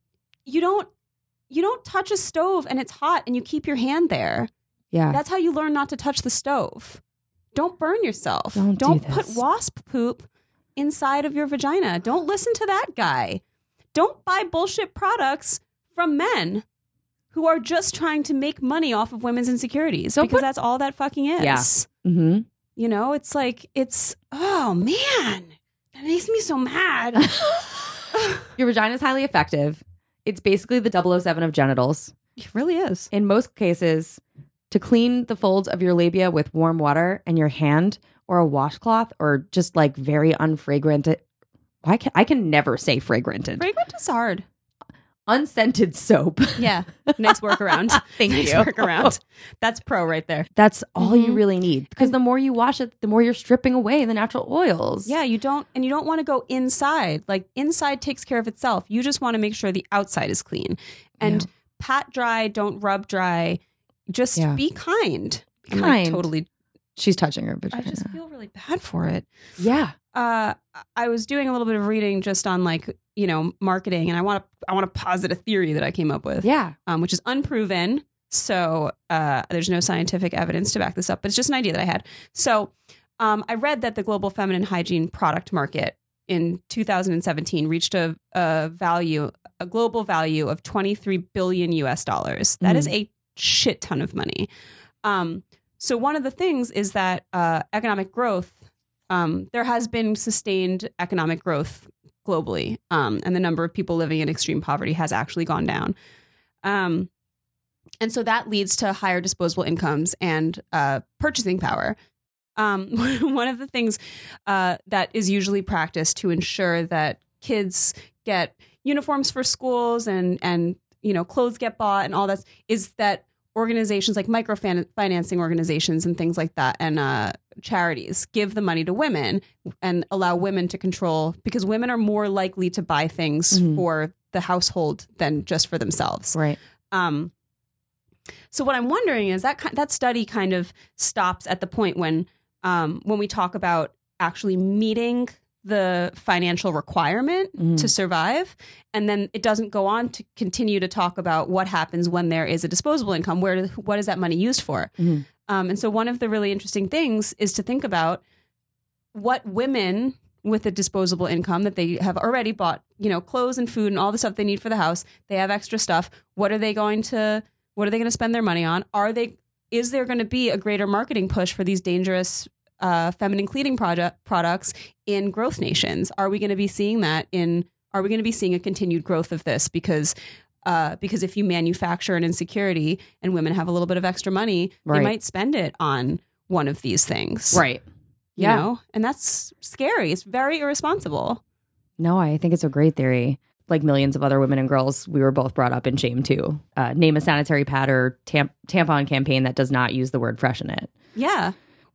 you don't you don't touch a stove and it's hot and you keep your hand there. Yeah. That's how you learn not to touch the stove. Don't burn yourself. Don't do don't this. put wasp poop inside of your vagina. Don't listen to that guy. Don't buy bullshit products from men who are just trying to make money off of women's insecurities, Don't because put- that's all that fucking is. Yeah. Mm-hmm. You know, it's like, it's, oh man, that makes me so mad. Your vagina is highly effective. It's basically the double oh seven of genitals. It really is. In most cases, to clean the folds of your labia with warm water and your hand or a washcloth or just like very unfragrant. Why can I can never say fragranted. Fragrant is hard. Unscented soap. Yeah. Nice workaround. Thank nice you. workaround. That's pro right there. That's all you Mhm. really need, because the more you wash it, the more you're stripping away the natural oils. Yeah, you don't, and you don't want to go inside. Like, inside takes care of itself. You just want to make sure the outside is clean. And Yeah. pat dry, don't rub dry. Just Yeah. be kind. Be I'm like, kind. totally. She's touching her I vagina. just feel really bad for it. yeah. Uh, I was doing a little bit of reading just on, like, you know, marketing, and I want to I want to posit a theory that I came up with, Yeah. um, which is unproven. So uh, there's no scientific evidence to back this up, but it's just an idea that I had. So um, I read that the global feminine hygiene product market in two thousand seventeen reached a, a value, a global value of twenty-three billion U S dollars. That Mm. is a shit ton of money. Um, so one of the things is that uh, economic growth, um, there has been sustained economic growth globally, um, and the number of people living in extreme poverty has actually gone down. Um, and so that leads to higher disposable incomes and uh, purchasing power. Um, one of the things uh, that is usually practiced to ensure that kids get uniforms for schools and and you know clothes get bought and all that is that organizations like microfinancing organizations and things like that and uh, charities give the money to women and allow women to control, because women are more likely to buy things Mhm. for the household than just for themselves. Right. Um, so what I'm wondering is that ki- that study kind of stops at the point when um, when we talk about actually meeting the financial requirement Mhm. to survive, and then it doesn't go on to continue to talk about what happens when there is a disposable income. Where what is that money used for? Mhm. Um, and so one of the really interesting things is to think about what women with a disposable income that they have already bought, you know, clothes and food and all the stuff they need for the house. They have extra stuff. What are they going to, what are they going to spend their money on? Are they, is there going to be a greater marketing push for these dangerous uh, feminine cleaning project products in growth nations? Are we going to be seeing that in, are we going to be seeing a continued growth of this? Because Uh, because if you manufacture an insecurity and women have a little bit of extra money, Right. they might spend it on one of these things. Right. You Yeah. know? And that's scary. It's very irresponsible. No, I think it's a great theory. Like millions of other women and girls, we were both brought up in shame too. Uh, name a sanitary pad or tam- tampon campaign that does not use the word fresh in it. Yeah.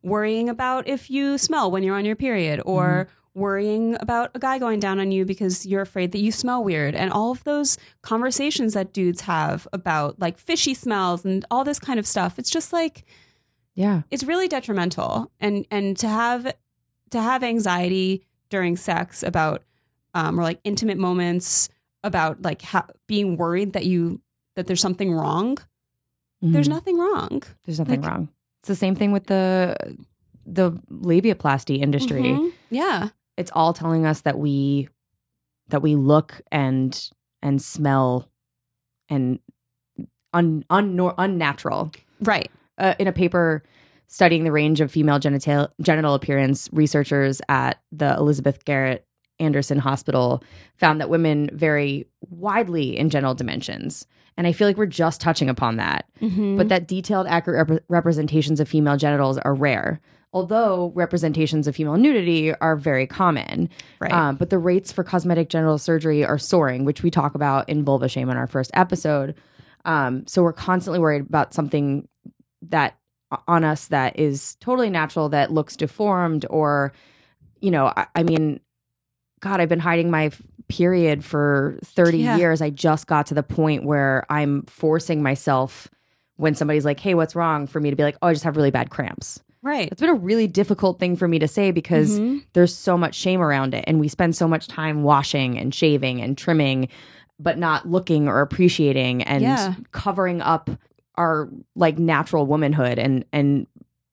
worrying about if you smell when you're on your period, or mm-hmm. worrying about a guy going down on you because you're afraid that you smell weird, and all of those conversations that dudes have about like fishy smells and all this kind of stuff. It's just like, yeah, it's really detrimental. And and to have to have anxiety during sex about um, or like intimate moments about like ha- being worried that you that there's something wrong. Mm-hmm. There's nothing wrong. There's nothing like, wrong. It's the same thing with the the labiaplasty industry. Mm-hmm. Yeah. It's all telling us that we that we look and and smell and un, un, unnatural. Right. Uh, in a paper studying the range of female genital genital appearance, researchers at the Elizabeth Garrett Anderson Hospital found that women vary widely in genital dimensions. And I feel like we're just touching upon that. Mm-hmm. But that detailed, accurate rep- representations of female genitals are rare, although representations of female nudity are very common. Right. Um, but the rates for cosmetic genital surgery are soaring, which we talk about in Vulva Shame in our first episode. Um, so we're constantly worried about something that on us that is totally natural, that looks deformed, or, you know, I, I mean, God, I've been hiding my f- period for thirty yeah. years. I just got to the point where I'm forcing myself when somebody's like, hey, what's wrong, for me to be like, oh, I just have really bad cramps. Right. It's been a really difficult thing for me to say because mm-hmm. there's so much shame around it. And we spend so much time washing and shaving and trimming, but not looking or appreciating and yeah. covering up our like natural womanhood and, and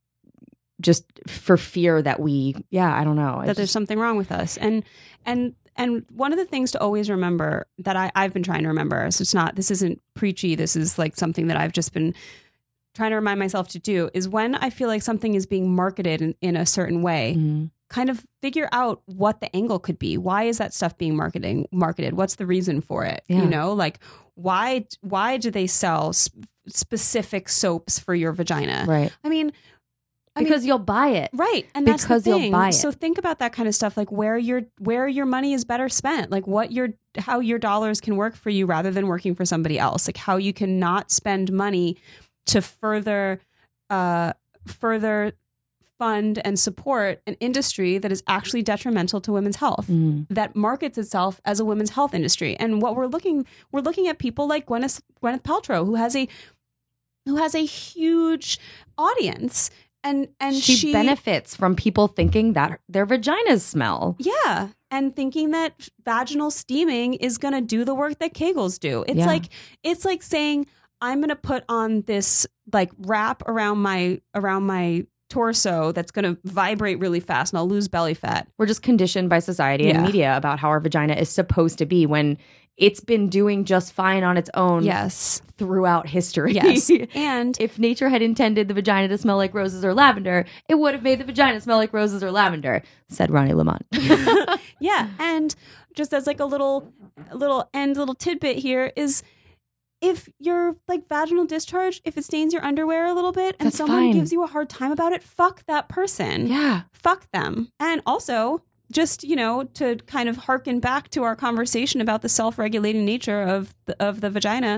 just for fear that we, yeah, I don't know. That it's there's just, something wrong with us. And, and, and one of the things to always remember that I, I've been trying to remember, so it's not, this isn't preachy, this is like something that I've just been trying to remind myself to do, is when I feel like something is being marketed in, in a certain way, mm-hmm. kind of figure out what the angle could be. Why is that stuff being marketing marketed? What's the reason for it? Yeah. You know, like why, why do they sell sp- specific soaps for your vagina? Right. I mean, I because mean, you'll buy it. Right. And that's because the thing. you'll buy it. So think about that kind of stuff, like where your where your money is better spent, like what your how your dollars can work for you rather than working for somebody else, like how you can not spend money to further uh, further fund and support an industry that is actually detrimental to women's health, mm. that markets itself as a women's health industry. And what we're looking we're looking at people like Gwyneth Gwyneth Paltrow, who has a who has a huge audience. And and she, she benefits from people thinking that their vaginas smell. Yeah. And thinking that vaginal steaming is going to do the work that Kegels do. It's yeah. like it's like saying, I'm going to put on this like wrap around my around my torso that's going to vibrate really fast and I'll lose belly fat. We're just conditioned by society yeah. and media about how our vagina is supposed to be when it's been doing just fine on its own yes. throughout history. Yes. And if nature had intended the vagina to smell like roses or lavender, it would have made the vagina smell like roses or lavender, said Ronnie Lamont. Yeah. And just as like a little little end little tidbit here is, if your like vaginal discharge, if it stains your underwear a little bit and That's someone fine. gives you a hard time about it, fuck that person. Yeah. Fuck them. And also, just, you know, to kind of harken back to our conversation about the self-regulating nature of the, of the vagina,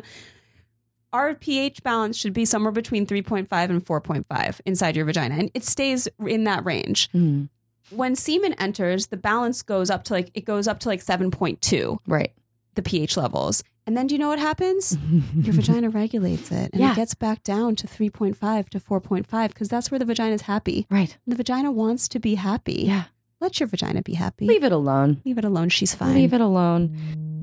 our pH balance should be somewhere between three point five and four point five inside your vagina. And it stays in that range. Mm. When semen enters, the balance goes up to like, it goes up to like seven point two. Right. The pH levels. And then do you know what happens? Your vagina regulates it. And yeah. it gets back down to three point five to four point five because that's where the vagina is happy. Right. And the vagina wants to be happy. Yeah. Let your vagina be happy. Leave it alone. Leave it alone. She's fine. Leave it alone.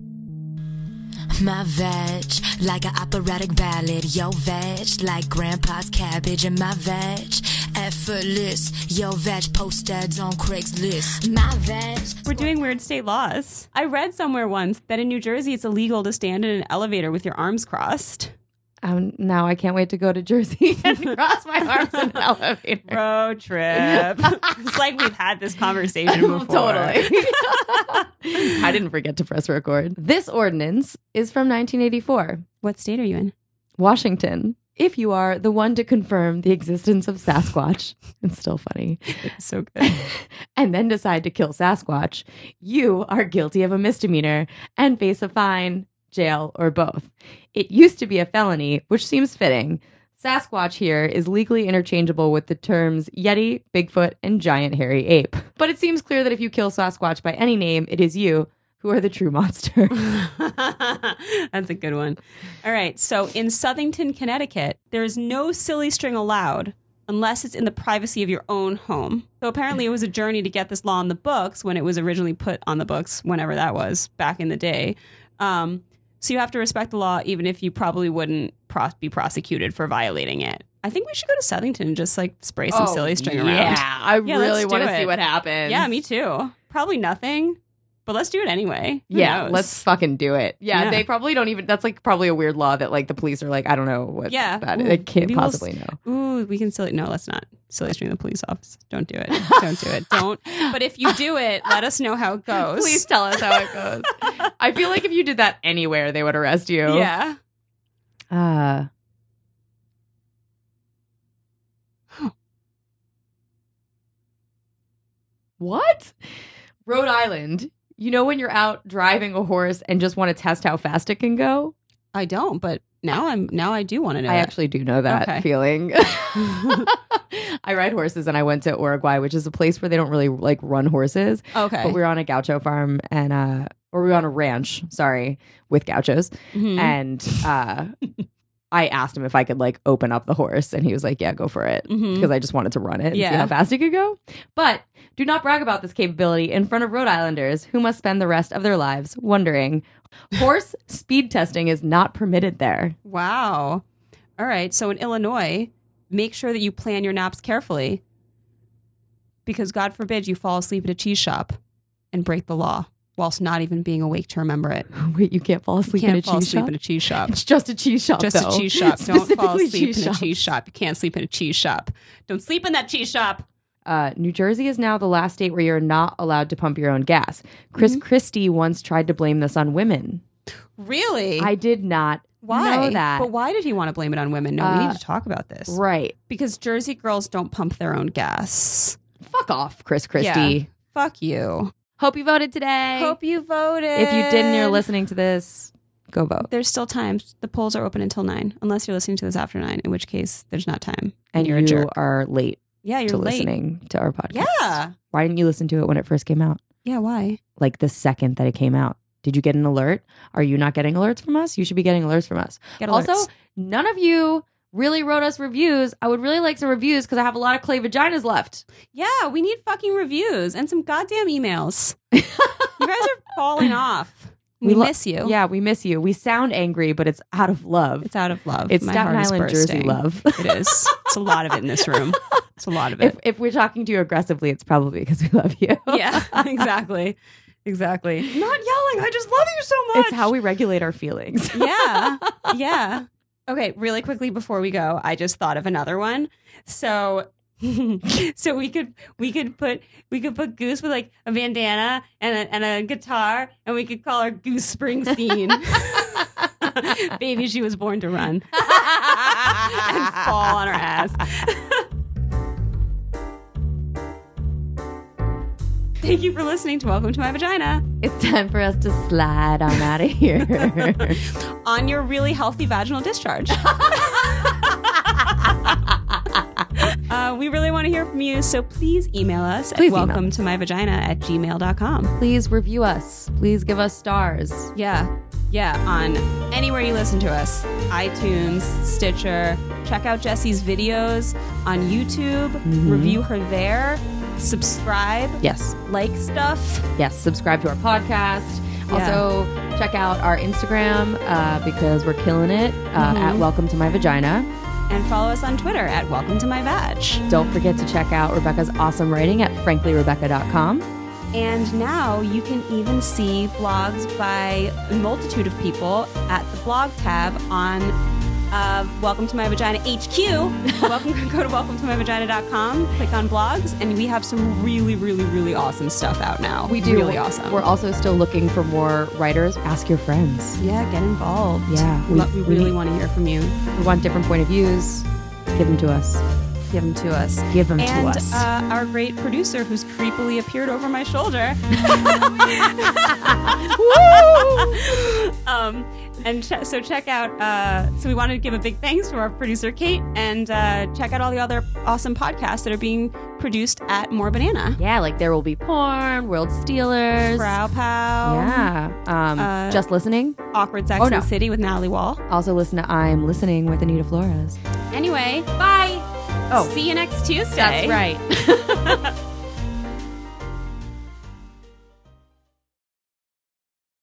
My veg, like an operatic ballad. Yo veg, like grandpa's cabbage. And my veg, effortless. Yo veg, post ads on Craigslist. My veg. We're doing weird state laws. I read somewhere once that in New Jersey it's illegal to stand in an elevator with your arms crossed. Um, now I can't wait to go to Jersey and cross my arms in an elevator. Road trip. It's like we've had this conversation before. Totally. I didn't forget to press record. This ordinance is from nineteen eighty-four. What state are you in? Washington. If you are the one to confirm the existence of Sasquatch, it's still funny. It's so good. And then decide to kill Sasquatch, you are guilty of a misdemeanor and face a fine, jail, or both. It used to be a felony, which seems fitting. Sasquatch here is legally interchangeable with the terms Yeti, Bigfoot, and giant hairy ape. But it seems clear that if you kill Sasquatch by any name, it is you who are the true monster. That's a good one. All right. So in Southington, Connecticut, there is no silly string allowed unless it's in the privacy of your own home. So apparently it was a journey to get this law on the books when it was originally put on the books, whenever that was, back in the day. Um, so you have to respect the law, even if you probably wouldn't pro- be prosecuted for violating it. I think we should go to Southington and just like spray some Oh, silly string yeah. around. I Yeah, really let's want do to see it. what happens. Yeah, me too. Probably nothing, but let's do it anyway. Who Yeah, knows? let's fucking do it. Yeah, Yeah. they probably don't even. That's like probably a weird law that like the police are like, I don't know what. Yeah. that Ooh, is. They can't maybe we'll possibly s- know. Ooh, we can silly. No, let's not silly string the police office. Don't do it. Don't do it. Don't. But if you do it, let us know how it goes. Please tell us how it goes. I feel like if you did that anywhere, they would arrest you. Yeah. Uh, what? Rhode Island. You know when you're out driving a horse and just want to test how fast it can go? I don't, but now I'm now I do want to know. I that. actually do know that Okay. feeling. I ride horses and I went to Uruguay, which is a place where they don't really like run horses. Okay. But we were on a gaucho farm and uh or we were on a ranch, sorry, with gauchos. Mhm. And uh I asked him if I could like open up the horse and he was like, yeah, go for it. Mhm. Because I just wanted to run it and see Yeah. how fast he could go. But do not brag about this capability in front of Rhode Islanders who must spend the rest of their lives wondering. Horse speed testing is not permitted there. Wow. All right. So in Illinois, make sure that you plan your naps carefully, because God forbid you fall asleep at a cheese shop and break the law whilst not even being awake to remember it. Wait, you can't fall You asleep can't in a fall cheese asleep shop? in a cheese shop. It's just a cheese shop, Just though. a cheese shop. Don't fall Specifically asleep cheese in a shops. cheese shop. You can't sleep in a cheese shop. Don't sleep in that cheese shop. Uh, New Jersey is now the last state where you're not allowed to pump your own gas. Chris Mm-hmm. Christie once tried to blame this on women. Really? I did not why? know that. But why did he want to blame it on women? No, we Uh, need to talk about this. Right. Because Jersey girls don't pump their own gas. Fuck off, Chris Christie. Yeah. Fuck you. Hope you voted today. Hope you voted. If you didn't, you're listening to this, go vote. There's still time. The polls are open until nine, unless you're listening to this after nine, in which case there's not time. And you're you a jerk. are late Yeah, you're to late. listening to our podcast. Yeah. Why didn't you listen to it when it first came out? Yeah, why? Like the second that it came out. Did you get an alert? Are you not getting alerts from us? You should be getting alerts from us. Get Also, alerts. none of you really wrote us reviews. I would really like some reviews because I have a lot of clay vaginas left. Yeah, we need fucking reviews and some goddamn emails. You guys are falling off. We, lo- miss you. Yeah, we miss you. We sound angry, but it's out of love. It's out of love. It's My Staten heart is Island, Jersey bursting. love. It is. It's a lot of it in this room. It's a lot of it. If, if we're talking to you aggressively, it's probably because we love you. Yeah, exactly. Exactly. Not yelling. I just love you so much. It's how we regulate our feelings. Yeah. Yeah. Okay, really quickly before we go, I just thought of another one. So so we could we could put we could put Goose with like a bandana and a, and a guitar, and we could call her Goose Springsteen. Baby, she was born to run. And fall on her ass. Thank you for listening to Welcome to My Vagina. It's time for us to slide on out of here. On your really healthy vaginal discharge. uh, we really want to hear from you, so please email us Please at email. welcome to my vagina at gmail dot com. Please review us. Please give us stars. Yeah. Yeah, on anywhere you listen to us. iTunes, Stitcher. Check out Jessie's videos on YouTube. Mm-hmm. Review her there. Subscribe. Yes. Like stuff. Yes. Subscribe to our podcast. Yeah. Also, check out our Instagram uh, because we're killing it uh, Mhm. at Welcome to My Vagina. And follow us on Twitter at Welcome to My Vag. Don't forget to check out Rebecca's awesome writing at frankly rebecca dot com. And now you can even see blogs by a multitude of people at the blog tab on uh, Welcome to My Vagina H Q. Welcome, go to welcome to my vagina dot com, click on blogs, and we have some really, really, really awesome stuff out now. We do. Really awesome. We're also still looking for more writers. Ask your friends. yeah, get involved. Yeah, We, we- we we really need- want to hear from you. We want different point of views. Give them to us. Give them to us. Give them And to us. uh, our great producer who's creepily appeared over my shoulder. um, And ch- so check out, uh, so we wanted to give a big thanks to our producer, Kate, and uh, check out all the other awesome podcasts that are being produced at More Banana. Yeah, like There Will Be Porn, World Stealers. Frau Pow. Yeah. Um, Uh, Just Listening. Awkward Sex Oh, and no. the City with Natalie Wall. Also listen to I'm Listening with Anita Flores. Anyway, bye. Oh. See you next Tuesday. That's right.